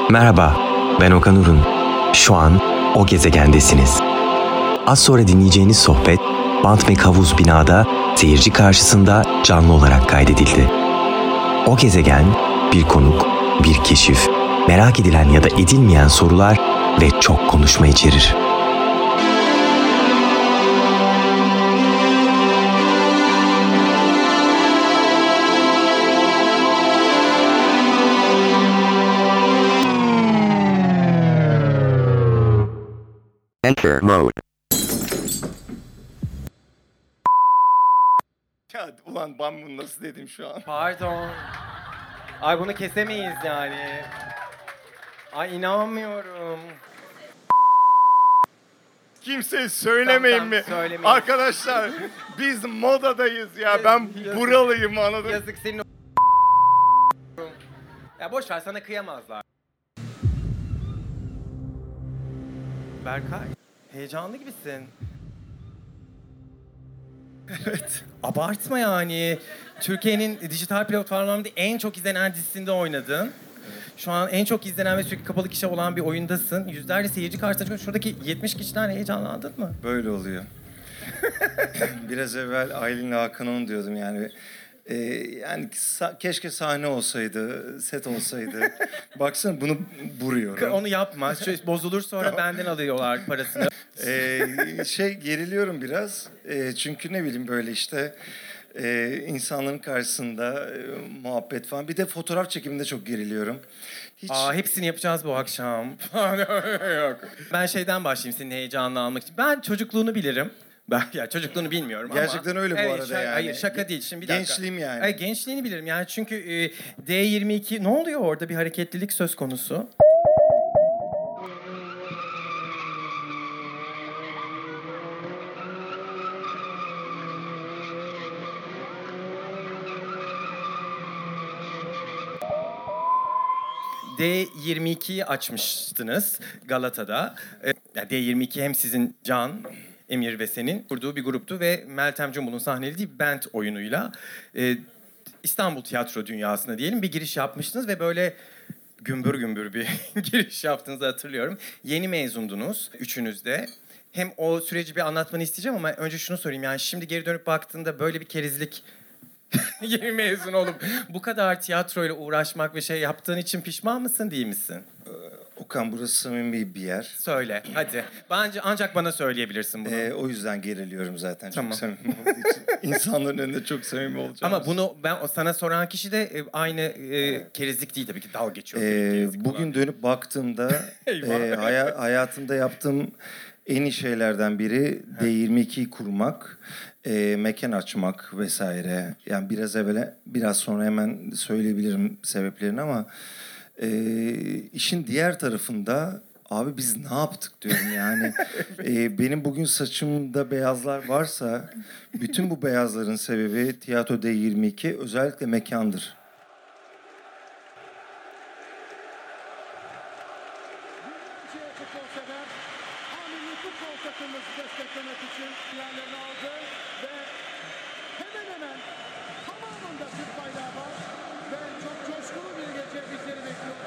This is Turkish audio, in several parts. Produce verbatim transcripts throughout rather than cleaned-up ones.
Merhaba, ben Okan Urun. Şu an O Gezegen'desiniz. Az sonra dinleyeceğiniz sohbet, Bantmek Havuz binada seyirci karşısında canlı olarak kaydedildi. O Gezegen, bir konuk, bir keşif, merak edilen ya da edilmeyen sorular ve çok konuşma içerir. Enter mode. Ya ulan ben bunu nasıl dedim şu an? Pardon. Ay bunu kesemeyiz yani. Ay inanmıyorum. Kimseye söylemeyin Tamam, mi? tamam, söylemeyin. Arkadaşlar biz modadayız ya. Ben Yazık. buralıyım, anladın mı? Yazık senin o... Ya boş ver, sana kıyamazlar. Berkay, heyecanlı gibisin. Evet. Abartma yani. Türkiye'nin dijital platformlarında en çok izlenen dizisinde oynadın. Şu an en çok izlenen ve sürekli kapalı kişi olan bir oyundasın. Yüzlerce seyirci karşısında çıkıyorsun. Şuradaki yetmiş kişiden heyecanlandın mı? Böyle oluyor. Biraz evvel Aylin'le Hakan'ın diyordum yani. Ee, yani sa- keşke sahne olsaydı, set olsaydı. Baksana bunu vuruyorum. Onu yapma. Şöyle bozulur sonra benden alıyorlar parasını. Ee, şey geriliyorum biraz. Ee, çünkü ne bileyim böyle işte e, insanların karşısında e, muhabbet falan. Bir de fotoğraf çekiminde çok geriliyorum. Hiç Aa, hepsini yapacağız bu akşam. Yok. Ben şeyden başlayayım senin heyecanını almak için. Ben çocukluğunu bilirim. Ben ya çocukluğunu bilmiyorum ama. Gerçekten öyle bu Evet, arada şaka- yani. Hayır şaka değil. Şimdi bir dakika. Gençliğim yani. Hayır, gençliğini bilirim yani çünkü e, D yirmi iki ne oluyor orada, bir hareketlilik söz konusu. D yirmi ikiyi açmıştınız Galata'da. E, ya D yirmi iki hem sizin Can, Emir ve senin kurduğu bir gruptu ve Meltem Cumbul'un sahnelediği Band oyunuyla e, İstanbul tiyatro dünyasına diyelim bir giriş yapmıştınız ve böyle gümbür gümbür bir giriş yaptığınızı hatırlıyorum. Yeni mezundunuz üçünüz de. Hem o süreci bir anlatmanı isteyeceğim ama önce şunu sorayım. Yani şimdi geri dönüp baktığında böyle bir kerizlik yeni mezun olup bu kadar tiyatroyla uğraşmak ve şey yaptığın için pişman mısın, değil misin? Okan, burası samimi bir yer. Söyle hadi. Bence ancak bana söyleyebilirsin bunu. Ee, o yüzden geriliyorum zaten. Tamam. Çok samimi olduğu için. İnsanların önünde çok samimi olacağım. Ama bunu ben o sana soran kişi de e, aynı e, kerizlik değil tabii ki, dalga geçiyor. Ee, kerizlik bugün falan. dönüp baktığımda Eyvah. e, haya- hayatımda yaptığım en iyi şeylerden biri D yirmi ikiyi kurmak, e, mekan açmak vesaire. Yani biraz evvel, biraz sonra hemen söyleyebilirim sebeplerini ama e, işin diğer tarafında abi biz ne yaptık diyorum yani. e, benim bugün saçımda beyazlar varsa bütün bu beyazların sebebi Tiyatro D yirmi iki, özellikle mekandır. Türkiye futbol sever. Amilli futbol takımımızı desteklemek için yerlerini aldı ve hemen hemen tamamında Türk bayrağı var ve çok coşkulu bir gece bizleri bekliyor.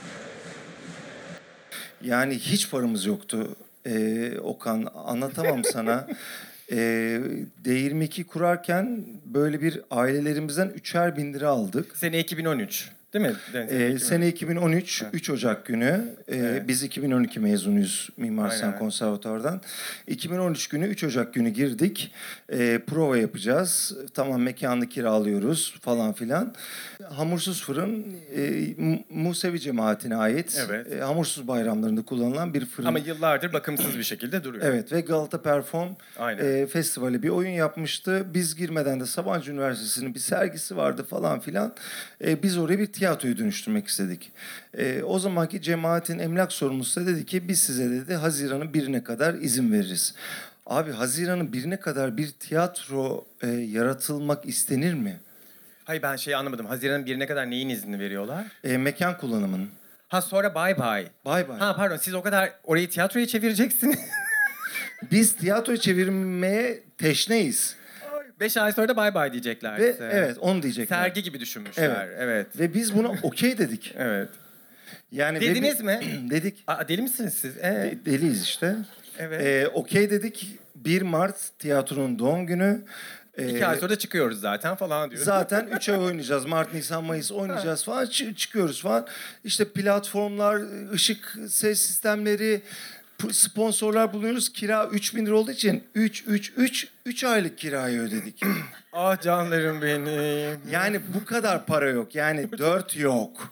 Yani hiç paramız yoktu. Ee, Okan, anlatamam sana. Ee, D yirmi iki kurarken böyle bir ailelerimizden üçer bin lira aldık. Sene iki bin on üç değil mi? Deniz? Ee, sene iki bin on üç, üç Ocak günü. Ee, Evet. Biz iki bin on iki mezunuyuz Mimar Sinan Aynen. Konservatuvar'dan. iki bin on üç günü, üç Ocak günü girdik. Ee, prova yapacağız. Tamam, mekanı kiralıyoruz falan filan. Hamursuz fırın e, Mu- Musevi cemaatine ait. Evet. e, hamursuz bayramlarında kullanılan bir fırın. Ama yıllardır bakımsız bir şekilde duruyor. Evet, ve Galata Perform Aynen. e, Festivali bir oyun yapmıştı. Biz girmeden de Sabancı Üniversitesi'nin bir sergisi vardı falan filan. E, biz oraya bir tiyatroyu dönüştürmek istedik. E, o zamanki cemaatin emlak sorumlusu da dedi ki biz size dedi Haziran'ın birine kadar izin veririz. Abi, Haziran'ın birine kadar bir tiyatro e, yaratılmak istenir mi? Hayır, ben şey anlamadım. Haziran'ın birine kadar neyin izni veriyorlar? E, mekan kullanımının. Ha sonra bye bye. Bay bay. Ha pardon, siz o kadar orayı tiyatroya çevireceksiniz. Biz tiyatroyu çevirmeye teşneyiz. Beş ay sonra da bye bye diyecekler Ve size. evet, onu diyecekler. Sergi gibi düşünmüşler. Evet. Ve biz buna okey dedik. Evet. Yani Dediniz ve- mi? Dedik. Aa, deli misiniz siz? Ee, De- Deliyiz işte. evet. Ee, Okey dedik. bir Mart tiyatronun doğum günü. Ee, İki ay sonra da çıkıyoruz zaten falan diyor. Zaten üç ay oynayacağız. Mart, Nisan, Mayıs oynayacağız falan. Çı- çıkıyoruz falan. İşte platformlar, ışık, ses sistemleri, p- sponsorlar buluyoruz. Kira üç bin lira olduğu için üç, üç, üç, üç aylık kirayı ödedik. Ah canlarım benim. Yani bu kadar para yok. Yani dört yok.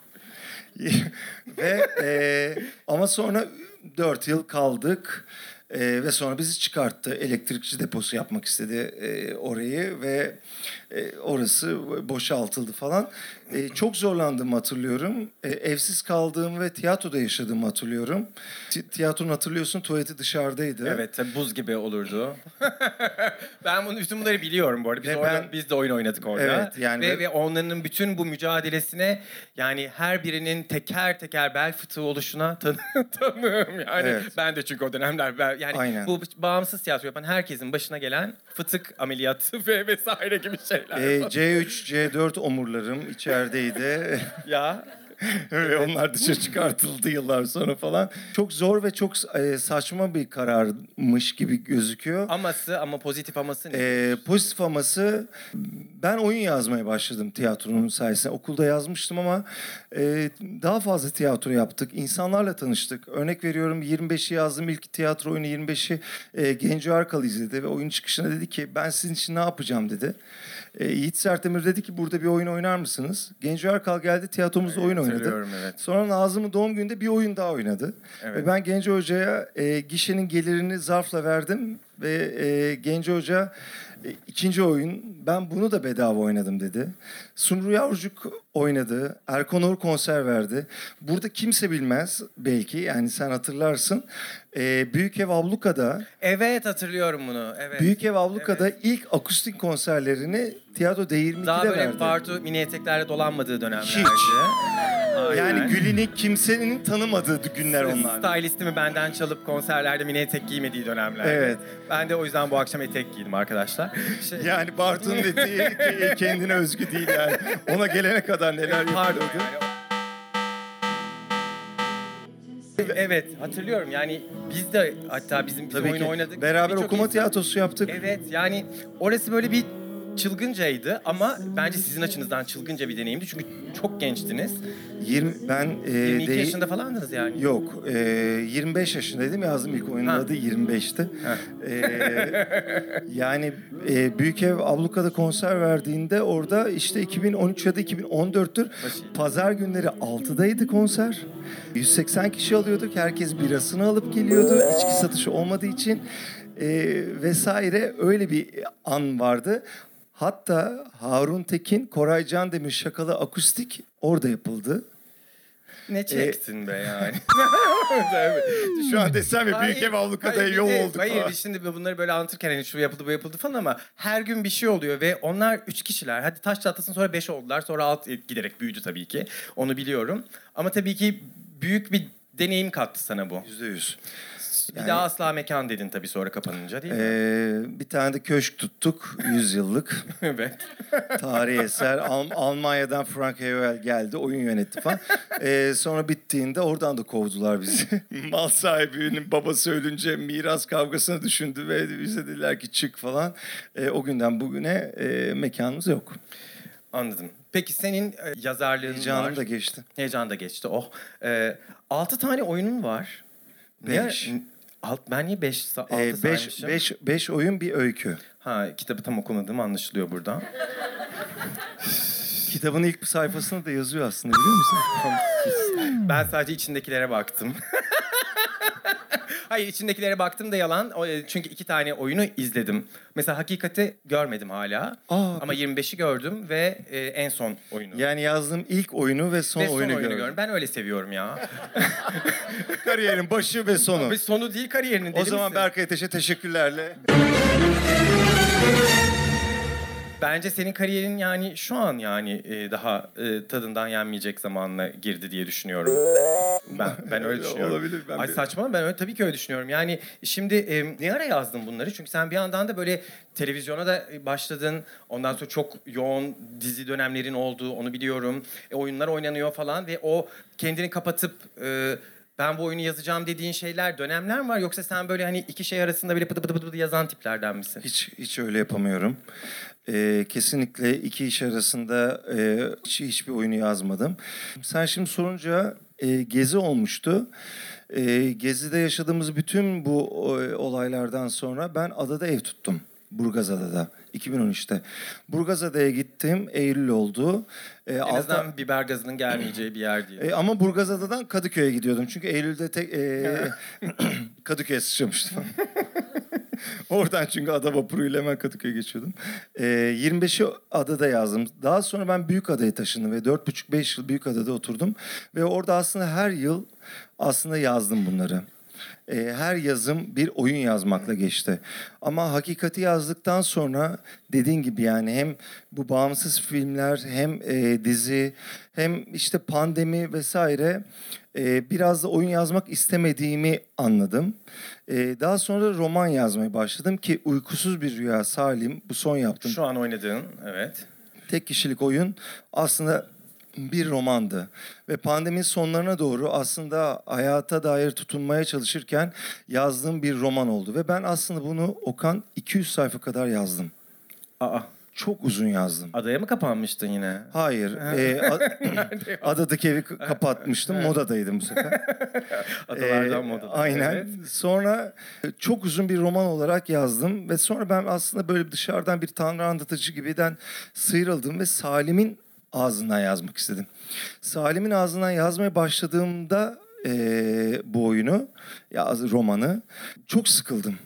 Ve e, ama sonra dört yıl kaldık. E, ve sonra bizi çıkarttı. Elektrikçi deposu yapmak istedi e, orayı ve e, orası boşaltıldı falan. E, çok zorlandığımı hatırlıyorum. E, evsiz kaldığım ve tiyatroda yaşadığımı hatırlıyorum. Ti- tiyatronun hatırlıyorsun tuvaleti dışarıdaydı. Evet tabii buz gibi olurdu. Ben bunu bütün bunları biliyorum bu arada. Biz, Ve orada, ben- biz de oyun oynadık orada. Evet, yani ve, ve- ve onların bütün bu mücadelesine yani her birinin teker teker bel fıtığı oluşuna tan tanığım yani. Evet. Ben de çünkü o dönemler ben, yani Aynen. bu bağımsız tiyatro yapan herkesin başına gelen fıtık ameliyatı ve vesaire gibi şeyler. E, C üç, C dört omurlarım içerideydi. Ya Ve onlar dışarı çıkartıldı yıllar sonra falan. Çok zor ve çok e, saçma bir kararmış gibi gözüküyor. aması ama pozitif aması ne? E, pozitif aması ben oyun yazmaya başladım tiyatronun sayesinde. Okulda yazmıştım ama e, daha fazla tiyatro yaptık. İnsanlarla tanıştık. Örnek veriyorum yirmi beşi yazdım ilk tiyatro oyunu yirmi beşi e, Genco Arkal izledi ve oyun çıkışında dedi ki ben sizin için ne yapacağım dedi. E, Yiğit Sertemir dedi ki burada bir oyun oynar mısınız? Genco Arkal geldi tiyatromuzda oyun oynadı. hatırlıyorum, evet. Sonra Nazım'ın doğum gününde bir oyun daha oynadı. Evet. Ve ben Genco Hoca'ya e, gişenin gelirini zarfla verdim ve e, Genco Hoca e, ikinci oyun ben bunu da bedava oynadım dedi. Sumru Yavrucuk oynadı. Erkan Oğur konser verdi. Burada kimse bilmez belki yani sen hatırlarsın. E, Büyük Ev Abluka'da Evet hatırlıyorum bunu. Evet. Büyük Ev Abluka'da ilk akustik konserlerini Tiyatro D yirmi ikide Daha böyle verdi. Bartu mini eteklerle dolanmadığı dönemlerdi. Hiç. Aynen. Yani Gül'ini kimsenin tanımadığı günler onlar. Stylistimi benden çalıp konserlerde mini etek giymediği dönemler. Evet. Ben de o yüzden bu akşam etek giydim arkadaşlar. Şey, Yani Bartu'nun eteği kendine özgü değil yani. Ona gelene kadar neler pardon. yapıyordu. yani. Evet hatırlıyorum yani biz de hatta bizim, bizim Tabii oyunu ki. oynadık. Beraber Birçok okuma insan- tiyatrosu yaptık. Evet yani orası böyle bir çılgıncaydı ama bence sizin açınızdan çılgınca bir deneyimdi çünkü çok gençtiniz. yirmi ben e, yirmi iki de- yaşında falandınız yani. Yok, e, yirmi beş yaşındaydım. Yazdım ilk oyunun Ha. adı yirmi beşti. E, yani e, Büyük Ev Abluka'da konser verdiğinde orada işte iki bin on üç ya da iki bin on dörttür. Başı- Pazar günleri altıdaydı konser. yüz seksen kişi alıyorduk. Herkes birasını alıp geliyordu. İçki satışı olmadığı için e, vesaire öyle bir an vardı. Hatta Harun Tekin, Koray Candemir şakalı akustik orada yapıldı. Ne çektin be yani. Şu an desem ya Büyük Hayır, Ev Abluka'da hayır, yol bir de- olduk Hayır falan. biz şimdi bunları böyle anlatırken hani şu yapıldı bu yapıldı falan ama her gün bir şey oluyor ve onlar üç kişiler. Hadi taş çatlasın sonra beş oldular sonra alt giderek büyüdü tabii ki. Onu biliyorum. Ama tabii ki büyük bir deneyim kattı sana bu. Yüzde yüz. Bir Yani- daha asla mekan dedin tabii sonra kapanınca değil mi? Ee, bir tane de köşk tuttuk. yüz yıllık. Evet. Tarihi eser. Al- Almanya'dan Frank Hewell geldi. Oyun yönetti falan. Ee, sonra bittiğinde oradan da kovdular bizi. Mal sahibinin babası ölünce miras kavgasını düşündü ve bize dediler ki çık falan. Ee, o günden bugüne e, mekanımız yok. Anladım. Peki senin e, yazarlığın Heyecanım var. da geçti. Heyecan da geçti. Oh. Ee, altı tane oyunun var. Niye- Beş. Alt, ben niye beş, sa- altı Ee, beş, saymışım? beş, beş oyun bir öykü. Ha kitabı tam okumadığım anlaşılıyor buradan. Kitabın ilk sayfasında da yazıyor aslında biliyor musun? Ben sadece içindekilere baktım. Hayır içindekilere baktım da yalan. O, e, Çünkü iki tane oyunu izledim. Mesela Hakikati görmedim hala. Aa, Ama yirmi beşi gördüm ve e, en son oyunu. Yani yazdığım ilk oyunu ve son ve son oyunu, oyunu gördüm. gördüm. Ben öyle seviyorum ya. Kariyerin başı ve sonu. Ve sonu değil kariyerinin. O deli zaman misin? Berkay Ateş'e teşekkürlerle. Bence senin kariyerin yani şu an yani e, daha e, tadından yenmeyecek zamanla girdi diye düşünüyorum. Ben ben öyle düşünüyorum. Olabilir, ben Ay bir- saçmalama, ben öyle tabii ki öyle düşünüyorum. Yani şimdi e, ne ara yazdın bunları? Çünkü sen bir yandan da böyle televizyona da başladın. Ondan sonra çok yoğun dizi dönemlerin olduğu, onu biliyorum. E, oyunlar oynanıyor falan ve o kendini kapatıp e, ben bu oyunu yazacağım dediğin şeyler, dönemler mi var? Yoksa sen böyle hani iki şey arasında böyle pıtı pıtı pıtı pıtı yazan tiplerden misin? Hiç hiç öyle yapamıyorum. Ee, kesinlikle iki iş arasında e, hiç, hiçbir oyunu yazmadım. Sen şimdi sorunca e, Gezi olmuştu. E, Gezi'de yaşadığımız bütün bu e, olaylardan sonra ben adada ev tuttum. Burgazada'da iki bin on üçte. Burgazada'ya gittim. Eylül oldu. E, En altı- azından biber gazının gelmeyeceği bir yer diye. E, ama Burgazada'dan Kadıköy'e gidiyordum. Çünkü Eylül'de tek, e, Kadıköy'e sıçramıştım. Oradan çünkü ada vapuruyla hemen Kadıköy'e geçiyordum. E, yirmi beşi adada yazdım. Daha sonra ben Büyükada'ya taşındım ve dört buçuk beş yıl Büyükada'da oturdum. Ve orada aslında her yıl aslında yazdım bunları. E, her yazım bir oyun yazmakla geçti. Ama hakikati yazdıktan sonra dediğin gibi yani hem bu bağımsız filmler hem e, dizi hem işte pandemi vesaire e, biraz da oyun yazmak istemediğimi anladım. E, daha sonra roman yazmaya başladım ki Uykusuz Bir Rüya Salim bu son yaptım. Şu an oynadığın, evet. Tek kişilik oyun aslında bir romandı. Ve pandeminin sonlarına doğru aslında hayata dair tutunmaya çalışırken yazdığım bir roman oldu. Ve ben aslında bunu Okan iki yüz sayfa kadar yazdım. Aa, Çok uzun yazdım. adaya mı kapanmıştın yine? Hayır. e, a- adadaki evi k- kapatmıştım. Modadaydım bu sefer. Adalardan Ee, modada. Aynen. Evet. Sonra çok uzun bir roman olarak yazdım ve sonra ben aslında böyle dışarıdan bir tanrı anlatıcı gibiden sıyrıldım ve Salim'in ağzından yazmak istedim. Salim'in ağzından yazmaya başladığımda ee, bu oyunu, ya romanı çok sıkıldım.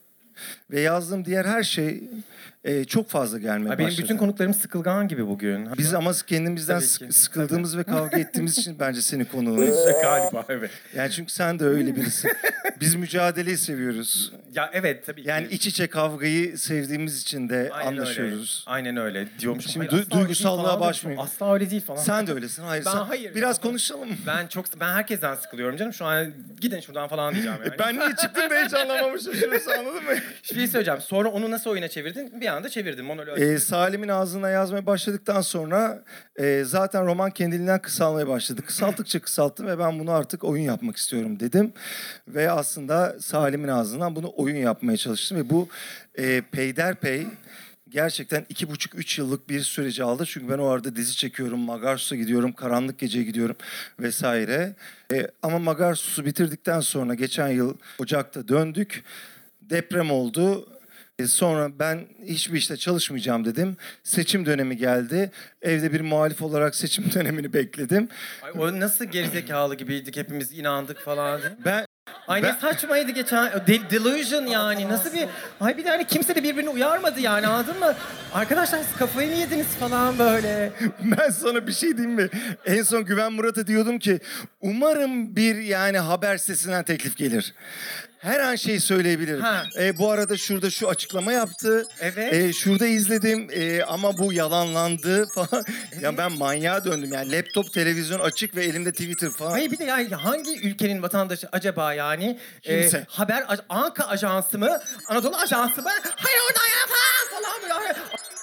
Ve yazdığım diğer her şey ee, çok fazla gelmeye Ay, benim başladı. bütün konuklarım sıkılgan gibi bugün. Biz ama kendimizden Tabii sık- ki. sıkıldığımız ve kavga ettiğimiz için bence seni konuğumuz. Galiba evet. Yani çünkü sen de öyle birisin. Biz mücadeleyi seviyoruz. Ya evet tabii Yani ki. iç içe kavgayı sevdiğimiz için de Aynen anlaşıyoruz. Öyle. Aynen öyle diyormuşum. Şimdi Hayır, du- asla öyle duygusallığa değil falan başmayayım. diyormuşum. Asla öyle değil falan. Sen de öylesin. Hayır. Ben sen- hayır. Biraz ya. konuşalım. Ben çok ben herkesten sıkılıyorum canım. Şu an gidin şuradan falan diyeceğim yani. E ben niye çıktım da heyecanlamamışım şurası, anladın mı? Bir şey söyleyeceğim. Sonra onu nasıl oyuna çevirdin? Bir anda çevirdim. Monolog. Ee, Salim'in ağzına yazmaya başladıktan sonra e, zaten roman kendiliğinden kısalmaya başladı. Kısalttıkça kısalttım ve ben bunu artık oyun yapmak istiyorum dedim. Ve aslında Salim'in ağzından bunu oyun yapmaya çalıştım ve bu e, peyderpey gerçekten iki buçuk üç yıllık bir süreci aldı. Çünkü ben o arada dizi çekiyorum, Magarsus'a gidiyorum, Karanlık Gece'ye gidiyorum vesaire. E, ama Magarsus'u bitirdikten sonra geçen yıl Ocak'ta döndük. Deprem oldu. E, Sonra ben hiçbir işte çalışmayacağım dedim. Seçim dönemi geldi. Evde bir muhalif olarak seçim dönemini bekledim. Ay, o nasıl gerizekalı gibiydik, hepimiz inandık falan değil mi? Ben Ay Ben- ne saçmaydı geçen. De- delusion yani. Nasıl bir... Ay bir de hani kimse de birbirini uyarmadı yani, anladın mı? Arkadaşlar siz kafayı mı yediniz falan böyle. ben sana bir şey diyeyim mi? En son Güven Murat'a diyordum ki umarım bir yani haber sitesinden teklif gelir. Her an şey söyleyebilirim. Ha. E, bu arada şurada şu açıklama yaptı. Evet. E, şurada izledim e, ama bu yalanlandı falan. Ya ben manyağa döndüm yani. Laptop, televizyon açık ve elimde Twitter falan. Hayır bir de yani hangi ülkenin vatandaşı acaba yani? Kimse. E, haber aj- Anka Ajansı mı? Anadolu Ajansı mı? Hayır oradan ya falan falan böyle.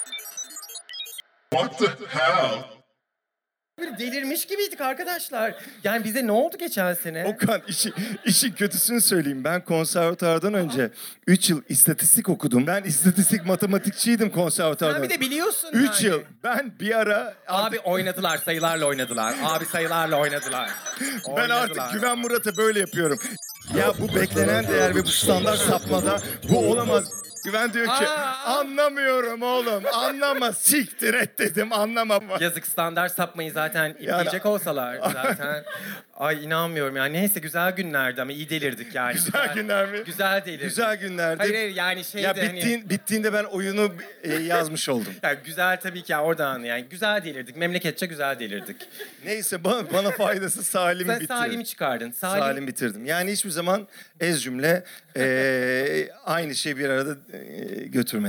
What the hell? Böyle delirmiş gibiydik arkadaşlar. Yani bize ne oldu geçen sene? Okan işi, işin kötüsünü söyleyeyim. Ben konservatuardan önce üç yıl istatistik okudum. Ben istatistik matematikçiydim konservatuarda. Sen bir de biliyorsun üç yani. yıl. Ben bir ara Abi oynadılar, sayılarla oynadılar. Abi sayılarla oynadılar. ben Oynadılar. artık Güven Murat'a böyle yapıyorum. Ya bu beklenen değer ve bu standart sapmada bu olamaz. Güven diyor ki Aa! anlamıyorum oğlum, anlama, siktir et dedim, anlamam. Yazık, standart sapmayı zaten ipleyecek olsalar zaten. Ay inanmıyorum yani. Neyse güzel günlerdi ama iyi delirdik yani. Güzel günler mi? Güzel delirdik. Güzel günlerdi. Hayır hayır yani şeyde Ya hani... bittiğin, bittiğinde ben oyunu e, yazmış oldum. Yani güzel tabii ki ya, oradan yani güzel delirdik. Memleketçe güzel delirdik. Neyse bana, bana faydası Salim'i Sen bitirdim. Salim'i çıkardın. Salim, Salim bitirdim. Yani hiçbir zaman ez cümle e, aynı şeyi bir arada e, götürmedim.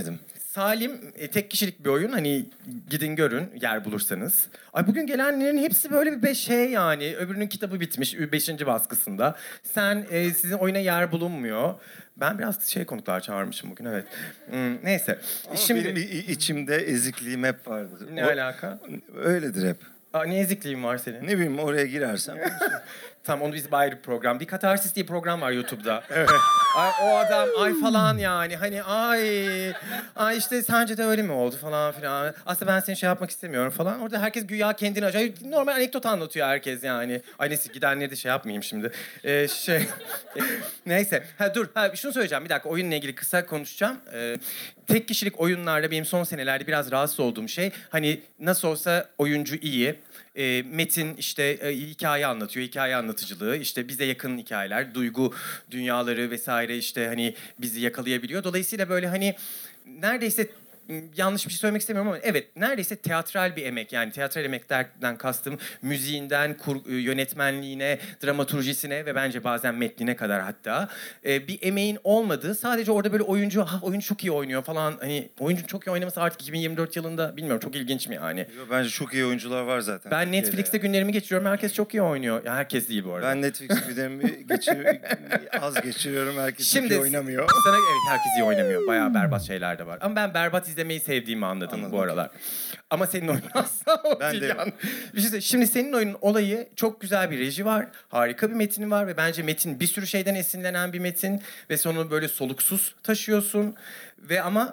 Salim e, tek kişilik bir oyun. Hani gidin görün yer bulursanız. Ay bugün gelenlerin hepsi böyle bir beş şey yani. Öbürünün kitabı bitmiş beşinci baskısında. Sen e, sizin oyuna yer bulunmuyor. Ben biraz şey konuklar çağırmışım bugün evet. Hmm, neyse. Ama Şimdi benim i- içimde ezikliğim hep vardır. ne O- alaka? Öyledir hep. Aa, ne ezikliğin var senin? Ne bileyim oraya girersem. Tamam onu biz ayrı bir program. Bir Katarsis diye program var YouTube'da. Ay o adam ay falan yani hani ay ay işte sence de öyle mi oldu falan filan. Aslında ben seni şey yapmak istemiyorum falan. Orada herkes güya kendini acayip normal anekdot anlatıyor herkes yani. Ay neyse gidenleri de şey yapmayayım şimdi. Ee, şey neyse. Ha dur ha şunu söyleyeceğim bir dakika oyunla ilgili kısa konuşacağım. Ee, tek kişilik oyunlarda benim son senelerde biraz rahatsız olduğum şey hani nasıl olsa oyuncu iyi. E, metin işte e, hikaye anlatıyor, hikaye anlatıcılığı, işte bize yakın hikayeler, duygu dünyaları vesaire işte hani bizi yakalayabiliyor. Dolayısıyla böyle hani neredeyse yanlış bir şey söylemek istemiyorum ama evet neredeyse teatral bir emek yani teatral emeklerden kastım müziğinden kur, yönetmenliğine, dramaturjisine ve bence bazen metnine kadar hatta e, bir emeğin olmadığı sadece orada böyle oyuncu ha oyuncu çok iyi oynuyor falan hani oyuncu çok iyi oynaması artık iki bin yirmi dört yılında bilmiyorum çok ilginç mi yani? Yo, bence çok iyi oyuncular var zaten. Ben Türkiye'de Netflix'te ya. günlerimi geçiriyorum herkes çok iyi oynuyor. Ya herkes değil bu arada. Ben Netflix günlerimi geçir az geçiriyorum. Herkes çok Şimdi iyi oynamıyor. sana evet herkes iyi oynamıyor. Bayağı berbat şeyler de var. Ama ben berbat izlemeyi sevdiğimi anladım, Anladım. bu aralar. Ama senin oyunun asla o Ben değil de- yani. Bir şey söyleyeyim. Şimdi senin oyunun olayı çok güzel bir reji var. Harika bir metni var ve bence metin bir sürü şeyden esinlenen bir metin. Ve sonra böyle soluksuz taşıyorsun. Ve ama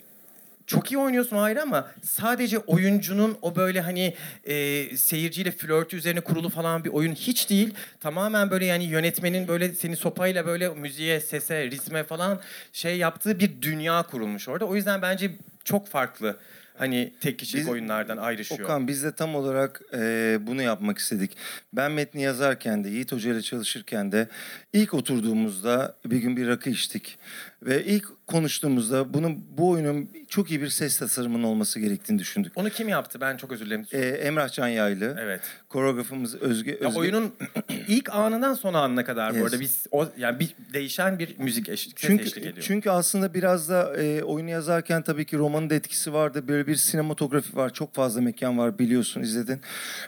çok iyi oynuyorsun ayrı ama sadece oyuncunun o böyle hani e, seyirciyle flörtü üzerine kurulu falan bir oyun hiç değil. Tamamen böyle yani yönetmenin böyle seni sopayla böyle müziğe, sese, ritme falan şey yaptığı bir dünya kurulmuş orada. O yüzden bence çok farklı. Hani tek kişilik Biz- oyunlardan ayrışıyor. Okan biz de tam olarak e, bunu yapmak istedik. Ben metni yazarken de Yiğit Hoca ile çalışırken de ilk oturduğumuzda bir gün bir rakı içtik. Ve ilk konuştuğumuzda bunun bu oyunun çok iyi bir ses tasarımının olması gerektiğini düşündük. Onu kim yaptı? Ben çok özür dilerim. E, Emrah Can Yaylı, Evet. koreografımız Özge. Ya Özge oyunun ilk anından son anına kadar bu Yes. arada biz o yani bir değişen bir müzik eşlik, ses eşlik Çünkü ediyor. çünkü aslında biraz da e, oyunu yazarken tabii ki romanın da etkisi vardı. Böyle bir sinematografi var. Çok fazla mekan var biliyorsun izledin.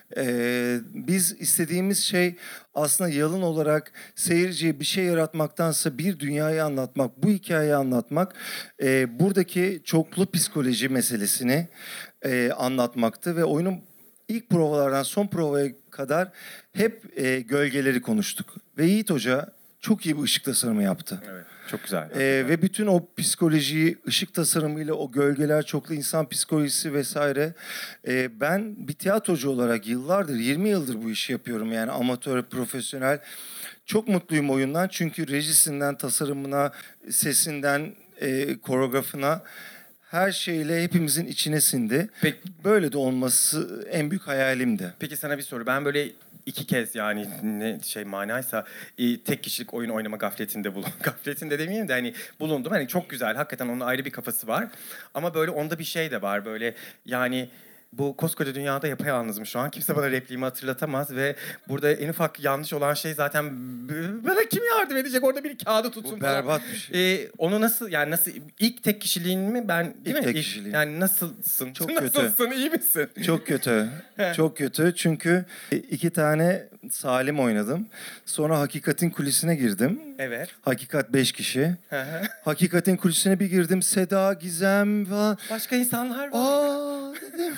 E, biz istediğimiz şey aslında yalın olarak seyirciye bir şey yaratmaktansa bir dünyayı anlatmak, bu hikayeyi anlatmak. E, buradaki çoklu psikoloji meselesini e, anlatmaktı ve oyunun ilk provalardan son provaya kadar hep e, gölgeleri konuştuk. Ve Yiğit Hoca çok iyi bir ışık tasarımı yaptı. Evet. Çok güzel. Ee, ve bütün o psikolojiyi, ışık tasarımıyla o gölgeler, çoklu insan psikolojisi vesaire. Ee, ben bir tiyatrocu olarak yıllardır, yirmi yıldır bu işi yapıyorum. Yani amatör, profesyonel. Çok mutluyum oyundan çünkü rejisinden, tasarımına, sesinden, e, koreografına her şeyle hepimizin içine sindi. Peki, Böyle de olması en büyük hayalimdi. peki sana bir soru. Ben böyle iki kez yani ne şey manaysa e, tek kişilik oyun oynama gafletinde bulundum. Gafletinde demeyeyim de hani bulundum. Hani çok güzel. Hakikaten onun ayrı bir kafası var. Ama böyle onda bir şey de var. Böyle yani bu koskoca dünyada yapayalnızım şu an. Kimse bana repliğimi hatırlatamaz ve burada en ufak yanlış olan şey zaten b- bana kim yardım edecek? Orada bir kağıdı tutsun Bu falan. berbat bir şey. Ee, onu nasıl yani nasıl ilk tek kişiliğin mi ben değil İlk mi? tek kişiliğim. Yani nasılsın? Çok kötü. Nasılsın? İyi misin? Çok kötü. Çok kötü. Çünkü iki tane Salim oynadım. Sonra Hakikat'in kulisine girdim. Evet. Hakikat beş kişi. Hı hı. Hakikat'in kulisine bir girdim. Seda, Gizem falan. Başka insanlar var. Aa dedim.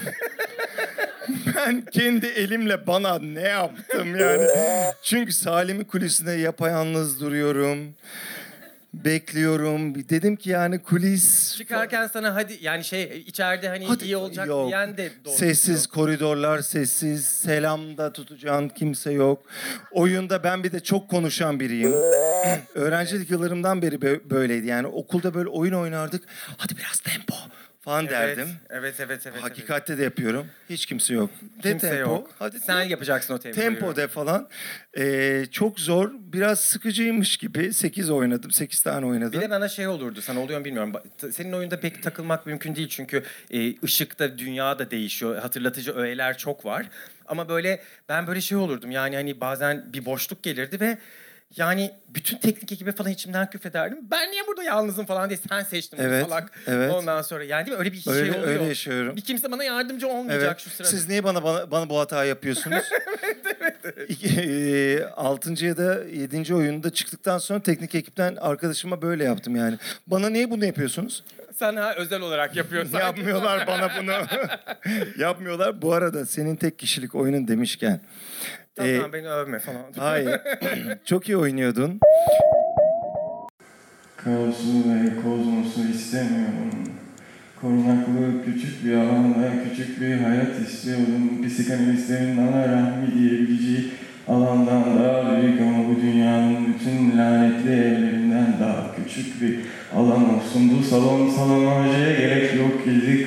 Ben kendi elimle bana ne yaptım yani. Çünkü Salim'in kulisinde yapayalnız duruyorum. Bekliyorum. Dedim ki yani kulis... Çıkarken sana hadi yani şey içeride hani Hadi- iyi olacak Yok. diyen de doğru. Sessiz koridorlar, sessiz. Selamda tutacağın kimse yok. Oyunda ben bir de çok konuşan biriyim. Öğrencilik yıllarımdan beri bö- böyleydi. Yani okulda böyle oyun oynardık. Hadi biraz tempo falan Evet, derdim. evet, evet, evet. evet. Hakikatte de yapıyorum. Hiç kimse yok. De Kimse tempo. yok. Hadi Sen de- yapacaksın o tempoyu. tempo de falan. Ee, çok zor. Biraz sıkıcıymış gibi. Sekiz oynadım. Sekiz tane oynadım. Bir de bana şey olurdu, sana oluyor mu bilmiyorum. Ba- t- Senin oyunda pek takılmak mümkün değil çünkü e, ışıkta dünya da değişiyor. Hatırlatıcı öğeler çok var. Ama böyle ben böyle şey olurdum yani hani bazen bir boşluk gelirdi ve Yani bütün teknik ekibe falan içimden küfrederdim. Ben niye burada yalnızım falan diye sen seçtin bunu Evet, salak. evet. Ondan sonra yani değil mi? Öyle bir şey Öyle- oluyor. öyle yaşıyorum. Bir kimse bana yardımcı olmayacak Evet. şu sırada. Siz niye bana bana, bana bu hatayı yapıyorsunuz? İki, e, altıncı ya da yedinci oyunda çıktıktan sonra teknik ekipten arkadaşıma böyle yaptım yani. Bana niye bunu yapıyorsunuz? Sana özel olarak yapıyorsun. Yapmıyorlar bana bunu. Yapmıyorlar. Bu arada senin tek kişilik oyunun demişken. Tamam e, beni övme falan. hayır. Çok iyi oynuyordun. Kaosu ve kozmosu istemiyorum. Korunaklı küçük bir alanda küçük bir hayat istiyorum. Psikanalistlerin ana rahmi diyebileceği alandan daha büyük ama bu dünyanın bütün lanetli evlerinden daha küçük bir alan olsun. Bu salon salonajeye gerek yok girdik.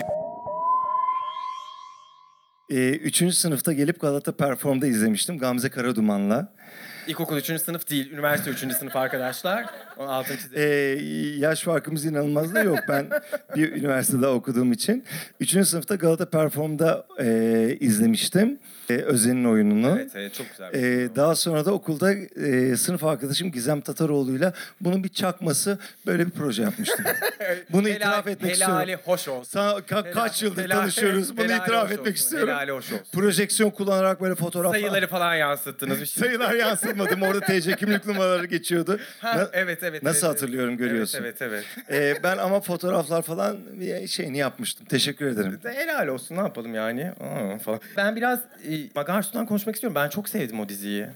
E, üçüncü sınıfta gelip Galata Perform'da izlemiştim Gamze Karaduman'la. İlkokul üçüncü sınıf değil, üniversite üçüncü sınıf arkadaşlar. Onun altını çizelim. Ee, yaş farkımız inanılmaz da yok. Ben bir üniversitede okuduğum için. Üçüncü sınıfta Galata Perform'da e, izlemiştim. E, Özen'in oyununu. Evet, evet çok güzel. Ee, daha sonra da okulda e, sınıf arkadaşım Gizem Tataroğlu'yla bunun bir çakması böyle bir proje yapmıştım. Bunu Helal- itiraf etmek helali istiyorum. hoş olsun. Sana ka- Helal- kaç yıldır helal- tanışıyoruz. Bunu helali itiraf hoş etmek olsun, istiyorum. helali hoş olsun. Projeksiyon kullanarak böyle fotoğraflar. Sayıları falan yansıttınız bir şey. Sayılar yansıtmadım. Orada T C kimlik numaraları geçiyordu. Ha, Na- evet evet. Nasıl evet, hatırlıyorum, evet. görüyorsun. Evet evet. Ee, ben ama fotoğraflar falan bir şeyini yapmıştım. Teşekkür ederim. evet. Helal olsun ne yapalım yani. Aa, falan. Ben biraz e, Magarsu'dan konuşmak istiyorum. Ben çok sevdim o diziyi.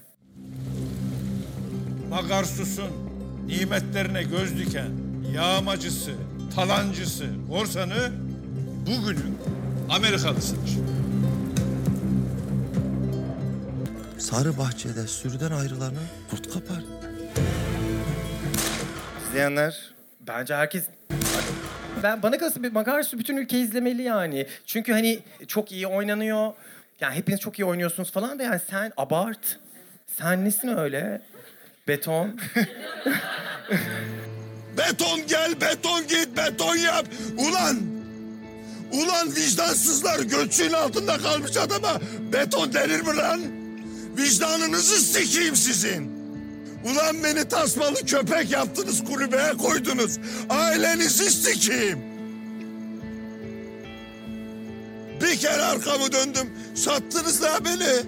Magarsus'un nimetlerine göz diken yağmacısı, talancısı, korsanı bugünün Amerikalısıdır. Sarı bahçede sürüden ayrılanı kurt kapar. İzleyenler Bence herkes... Ben bana kalırsa bir Magarsu bütün ülke izlemeli yani. Çünkü hani çok iyi oynanıyor. Yani hepiniz çok iyi oynuyorsunuz falan da yani sen abart. Sen nesin öyle? Beton. Beton gel, beton git, beton yap. Ulan! Ulan vicdansızlar göçün altında kalmış adama beton denir mi lan? Vicdanınızı sikeyim sizin. Ulan beni tasmalı köpek yaptınız, kulübeye koydunuz. Ailenizi sikeyim. Bir kere arkamı döndüm, sattınız la beni.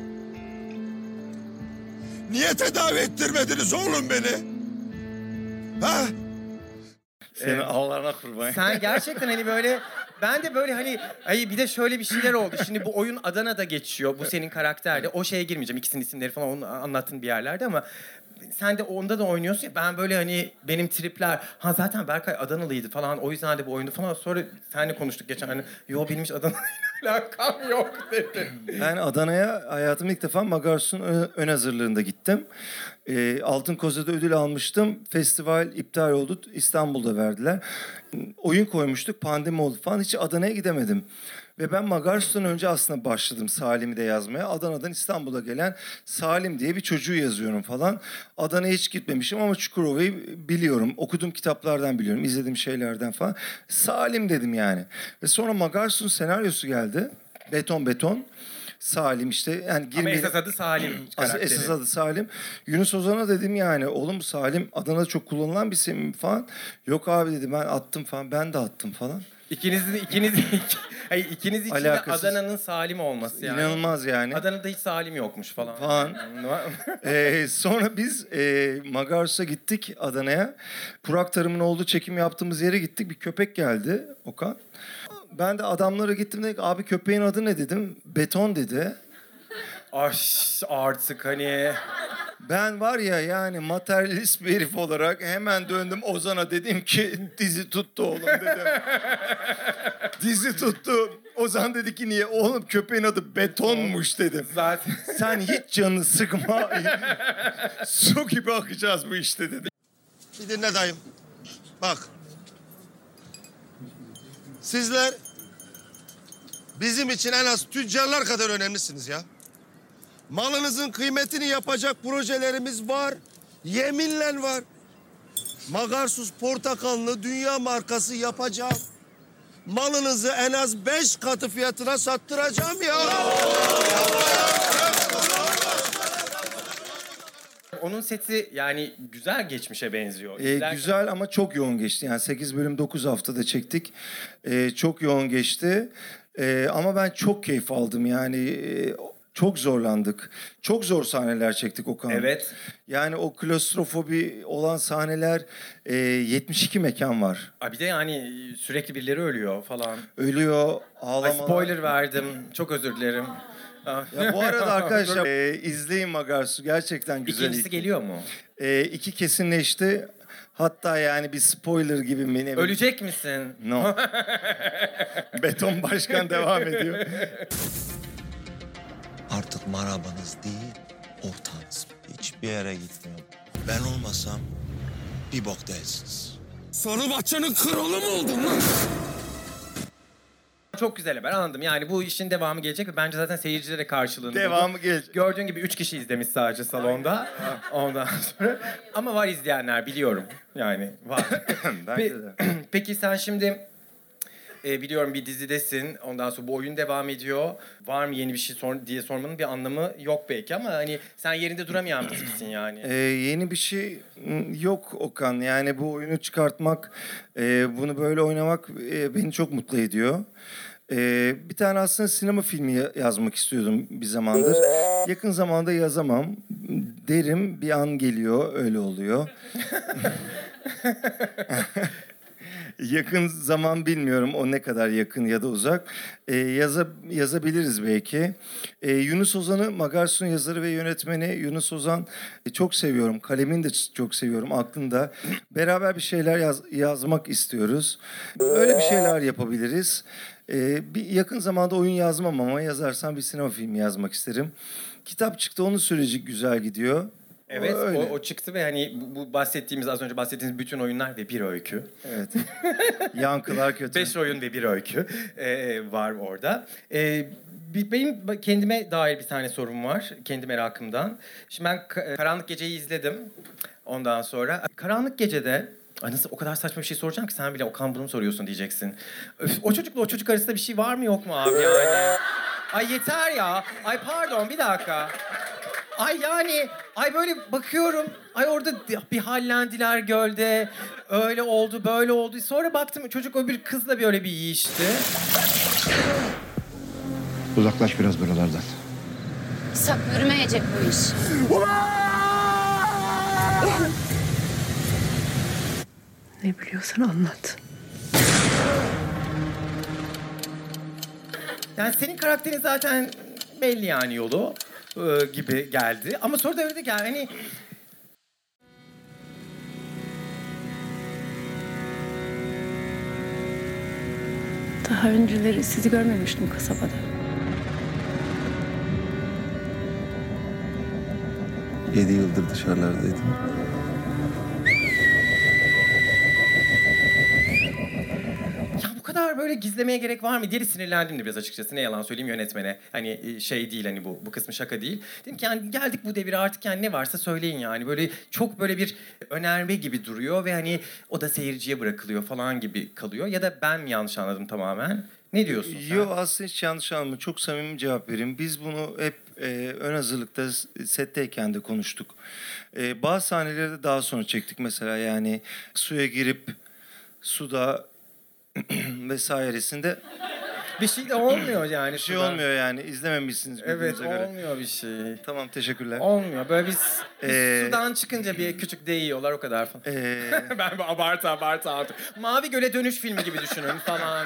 Niye tedavi ettirmediniz oğlum beni? Ha? senin Allah'ına kurban. Sen gerçekten hani böyle... Ben de böyle hani... Ay bir de şöyle bir şeyler oldu. Şimdi bu oyun Adana'da geçiyor. Bu senin karakterde. O şeye girmeyeceğim. İkisinin isimleri falan onu anlattın bir yerlerde ama... Sen de onda da oynuyorsun ya. Ben böyle hani benim tripler... Ha zaten Berkay Adanalıydı falan. O yüzden de bu oyundu falan. Sonra seninle konuştuk geçen. Hani, yo benim hiç Adana'yla alakam yok dedi. Ben Adana'ya hayatımda ilk defa Magarsu'nun ön, ön hazırlığında gittim. Ee, Altın Koza'da ödül almıştım. Festival iptal oldu. İstanbul'da verdiler. Oyun koymuştuk. Pandemi oldu falan. Hiç Adana'ya gidemedim. Ve ben Magarsu'dan önce aslında başladım Salim'i de yazmaya. Adana'dan İstanbul'a gelen Salim diye bir çocuğu yazıyorum falan. Adana'ya hiç gitmemişim ama Çukurova'yı biliyorum. Okuduğum kitaplardan biliyorum. İzlediğim şeylerden falan. Salim dedim yani. Ve sonra Magarsu'nun senaryosu geldi. Beton beton. Salim işte yani Ama girmeye... esas adı Salim karakteri. Esas adı Salim. Yunus Ozan'a dedim yani oğlum bu Salim Adana'da çok kullanılan bir isim mi falan. Yok abi dedi ben attım falan. Ben de attım falan. İkinizin ikiniz hayır ikiniz için de Alakasız. Adana'nın Salim olması yani. İnanılmaz yani. Adana'da hiç Salim yokmuş falan. Falan. Ee, sonra biz e, Magarsu'ya gittik Adana'ya. Kurak Tarım'ın olduğu çekim yaptığımız yere gittik. Bir köpek geldi Okan. Ben de adamlara gittim dedik abi köpeğin adı ne dedim. Beton dedi. Ay artık hani... Ben var ya yani materyalist bir herif olarak hemen döndüm Ozan'a dedim ki dizi tuttu oğlum dedim. Dizi tuttu. Ozan dedi ki niye? Oğlum köpeğin adı Betonmuş dedim. Zaten... Sen hiç canını sıkma. Su gibi akacağız bu işte dedi. Bir dinle dayım. Bak. Sizler bizim için en az tüccarlar kadar önemlisiniz ya. Malınızın kıymetini yapacak projelerimiz var. Yeminle var. Magarsus portakalını dünya markası yapacağım. Malınızı en az beş katı fiyatına sattıracağım ya. onun seti yani güzel geçmişe benziyor. Ee, İzlerken- güzel ama çok yoğun geçti. Yani sekiz bölüm dokuz haftada çektik. Ee, çok yoğun geçti. Ee, ama ben çok keyif aldım. Yani e, çok zorlandık. Çok zor sahneler çektik Okan. Evet. Yani o klostrofobi olan sahneler e, yetmiş iki mekan var. Aa, bir de yani sürekli birileri ölüyor falan. Ölüyor, Ay, ağlamalar. spoiler verdim. Çok özür dilerim. Ya bu arada arkadaşlar e, izleyin Magarsu. Gerçekten güzel. İkincisi geliyor mu? E, iki kesinleşti. Hatta yani bir spoiler gibi mi? ne- Ölecek misin? No. Beton Başkan devam ediyor. Artık marabanız değil, ortağınız. Hiçbir yere gitmiyor. Ben olmasam bir bok değilsiniz. Sarıbahçe'nin kralı mı oldun lan? Çok güzel haber, anladım. Yani bu işin devamı gelecek ve bence zaten seyircilere karşılığını Devamı buldu. gelecek. Gördüğün gibi üç kişi izlemiş sadece salonda. Ondan sonra. Ama var izleyenler, biliyorum. Yani var. Bence Pe- de. Peki sen şimdi e, biliyorum bir dizidesin. Ondan sonra bu oyun devam ediyor. Var mı yeni bir şey sor diye sormanın bir anlamı yok belki ama hani sen yerinde duramayan bir tipsin yani. Ee, yeni bir şey m, yok Okan. Yani bu oyunu çıkartmak, e, bunu böyle oynamak e, beni çok mutlu ediyor. E, bir tane aslında sinema filmi ya- yazmak istiyordum bir zamandır. Yakın zamanda yazamam. Derim, bir an geliyor, öyle oluyor. Yakın zaman bilmiyorum o ne kadar yakın ya da uzak. Ee, yaza, yazabiliriz belki. Ee, Yunus Ozan'ı, Magarsu'nun yazarı ve yönetmeni Yunus Ozan e, çok seviyorum. Kalemini de ç- çok seviyorum aklında. Beraber bir şeyler yaz, yazmak istiyoruz. Öyle bir şeyler yapabiliriz. Ee, bir yakın zamanda oyun yazmam ama yazarsam bir sinema filmi yazmak isterim. Kitap çıktı, onun süreci güzel gidiyor. Evet, öyle. o, o çıktı ve hani bu, bu bahsettiğimiz, az önce bahsettiğimiz bütün oyunlar ve bir öykü. Evet. Yankılar kötü. Beş oyun ve bir öykü e, var orada. E, bir- benim kendime dair bir tane sorum var. Kendi merakımdan. Şimdi ben Ka- Karanlık Gece'yi izledim. Ondan sonra. Karanlık Gece'de... Ay nasıl o kadar saçma bir şey soracağım ki sen bile Okan bunu mu soruyorsun diyeceksin. Öf, o çocukla o çocuk arasında bir şey var mı yok mu abi yani? Ay yeter ya. Ay pardon bir dakika. Ay yani, ay böyle bakıyorum, ay orada bir hallendiler gölde, öyle oldu, böyle oldu. Sonra baktım çocuk o bir kızla böyle bir yiyişti. Uzaklaş biraz buralardan. Sak yürümeyecek bu iş. Ne biliyorsan anlat. Yani senin karakterin zaten belli yani yolu e, gibi geldi. Ama sonra da öyle de geldi, hani... Daha önceleri sizi görmemiştim kasabada. Yedi yıldır dışarılardaydım. Ya bu kadar böyle gizlemeye gerek var mı diye sinirlendim de biraz açıkçası. Ne yalan söyleyeyim yönetmene. Hani e, şey değil, hani bu bu kısmı şaka değil. Dedim ki yani geldik bu devire artık, yani ne varsa söyleyin yani. Böyle çok böyle bir önerme gibi duruyor ve hani o da seyirciye bırakılıyor falan gibi kalıyor. Ya da ben mi yanlış anladım tamamen? Ne diyorsun sen? Yok aslında hiç yanlış anlama. Çok samimi cevap vereyim. Biz bunu hep e, ön hazırlıkta setteyken de konuştuk. E, bazı sahneleri de daha sonra çektik mesela, yani suya girip suda vesairesinde Bir şey de olmuyor yani. bir şey şuradan. olmuyor yani. İzlememişsiniz Evet, bildiğinize göre. olmuyor bir şey. Tamam, teşekkürler. Olmuyor. Böyle biz, biz Ee, sudan çıkınca bir küçük değiyorlar o kadar falan. Ee, Ben bu abartı abartı abartı. Mavi Göle dönüş filmi gibi düşünün falan.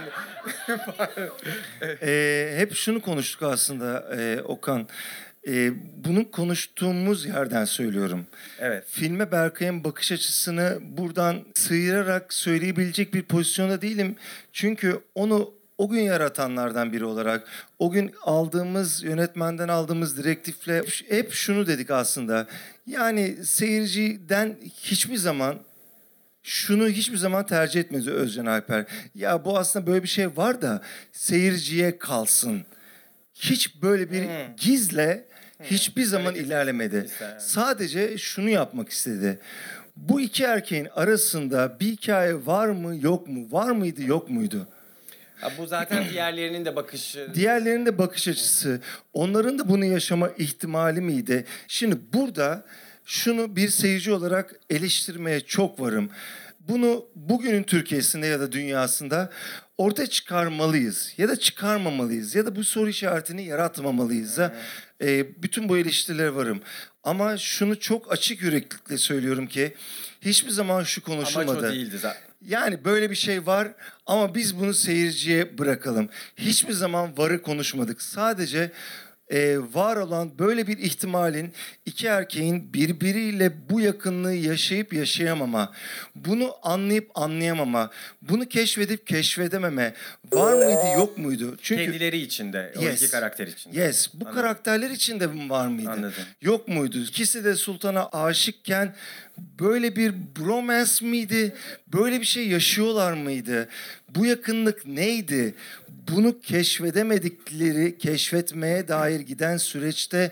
e, hep şunu konuştuk aslında e, Okan. E, bunu konuştuğumuz yerden söylüyorum. Evet. Filme Berkay'ın bakış açısını buradan sıyırarak söyleyebilecek bir pozisyonda değilim. Çünkü onu o gün yaratanlardan biri olarak, o gün aldığımız, yönetmenden aldığımız direktifle hep şunu dedik aslında. Yani seyirciden hiçbir zaman, şunu hiçbir zaman tercih etmedi Özcan Alper. Ya bu aslında böyle bir şey var da seyirciye kalsın. Hiç böyle bir Hmm. gizle hiçbir zaman Öyle ilerlemedi. gizle, yani. Sadece şunu yapmak istedi. Bu iki erkeğin arasında bir hikaye var mı yok mu? Var mıydı yok muydu? Ha, bu zaten diğerlerinin de bakışı. Diğerlerinin de bakış açısı. Onların da bunu yaşama ihtimali miydi? Şimdi burada şunu bir seyirci olarak eleştirmeye çok varım. Bunu bugünün Türkiye'sinde ya da dünyasında ortaya çıkarmalıyız ya da çıkarmamalıyız ya da bu soru işaretini yaratmamalıyız da e, bütün bu eleştirilere varım. Ama şunu çok açık yüreklilikle söylüyorum ki hiçbir zaman şu konuşulmadı. Amaç o değildi zaten. Yani böyle bir şey var ama biz bunu seyirciye bırakalım. Hiçbir zaman varı konuşmadık. Sadece e, var olan böyle bir ihtimalin iki erkeğin birbiriyle bu yakınlığı yaşayıp yaşayamama, bunu anlayıp anlayamama, bunu keşfedip keşfedememe, var mıydı yok muydu? Çünkü Kendileri içinde, o Yes. iki karakter içinde. Yes, bu Anladım. karakterler içinde mi var mıydı? Anladım. Yok muydu? İkisi de Sultan'a aşıkken böyle bir bromance miydi? Böyle bir şey yaşıyorlar mıydı? Bu yakınlık neydi? Bunu keşfedemedikleri, keşfetmeye dair giden süreçte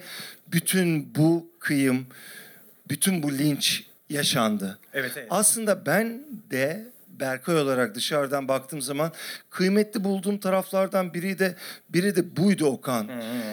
bütün bu kıyım, bütün bu linç yaşandı. Evet, evet. Aslında ben de Berkay olarak dışarıdan baktığım zaman kıymetli bulduğum taraflardan biri de biri de buydu Okan.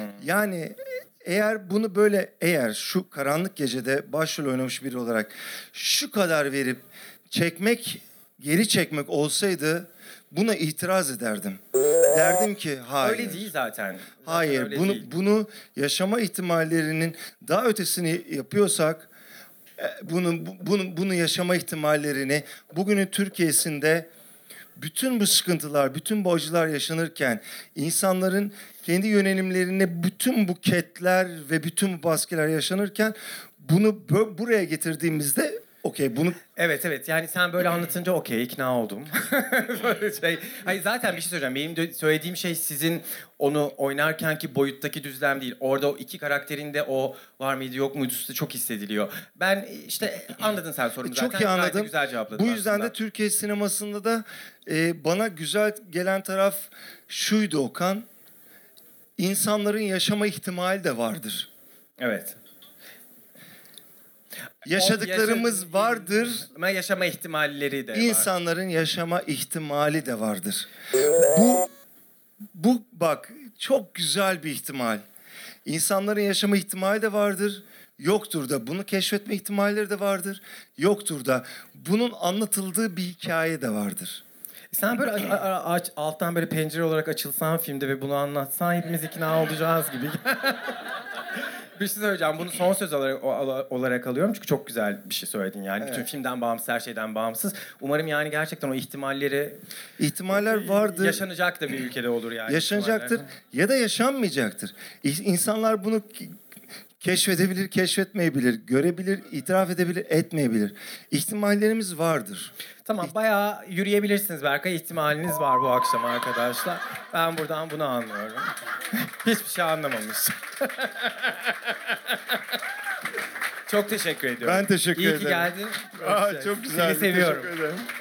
Yani eğer bunu böyle eğer şu karanlık gecede başrol oynamış biri olarak şu kadar verip çekmek, geri çekmek olsaydı buna itiraz ederdim. Derdim ki hayır. Öyle değil zaten. Zaten Hayır, öyle bunu değil. bunu yaşama ihtimallerinin daha ötesini yapıyorsak e, bunun bu- bunu bunu yaşama ihtimallerini bugünün Türkiye'sinde bütün bu sıkıntılar, bütün bu acılar yaşanırken insanların kendi yönelimlerine bütün bu ketler ve bütün bu baskılar yaşanırken bunu bö- buraya getirdiğimizde okey bunu Evet evet yani sen böyle anlatınca okey ikna oldum. Böyle şey. Hayır zaten bir şey söyleyeceğim. Benim de söylediğim şey sizin onu oynarkenki boyuttaki düzlem değil. Orada o iki karakterin de o var mıydı yok muydu çok hissediliyor. Ben işte anladın sen sorumu zaten. Çok iyi Gayet de anladım. güzel cevapladın Bu yüzden aslında. de Türkiye sinemasında da e, bana güzel gelen taraf şuydu Okan. İnsanların yaşama ihtimali de vardır. Evet. Yaşadıklarımız Yaşa- vardır. Ama yaşama ihtimalleri de var. İnsanların yaşama ihtimali de vardır. Bu bu bak çok güzel bir ihtimal. İnsanların yaşama ihtimali de vardır. Yoktur da bunu keşfetme ihtimalleri de vardır. Yoktur da bunun anlatıldığı bir hikaye de vardır. Sen böyle a- a- aç, alttan böyle pencere olarak açılsan filmde ve bunu anlatsan hepimiz ikna olacağız gibi. Bir şey söyleyeceğim. Bunu son söz olarak, olarak alıyorum. Çünkü çok güzel bir şey söyledin yani. Evet. Bütün filmden bağımsız, her şeyden bağımsız. Umarım yani gerçekten o ihtimalleri... İhtimaller vardır. Yaşanacak da bir ülkede olur yani. Yaşanacaktır ihtimaller. ya da yaşanmayacaktır. İ- İnsanlar bunu k- keşfedebilir, keşfetmeyebilir, görebilir, itiraf edebilir, etmeyebilir. İhtimallerimiz vardır. Tamam bayağı yürüyebilirsiniz Berkay. İhtimaliniz var bu akşam arkadaşlar. Ben buradan bunu anlıyorum. Hiçbir şey anlamamış. Çok teşekkür ediyorum. Ben teşekkür İyi ederim. ki geldin. Aa, Görüşürüz. çok güzel. Seni seviyorum. Teşekkür ederim.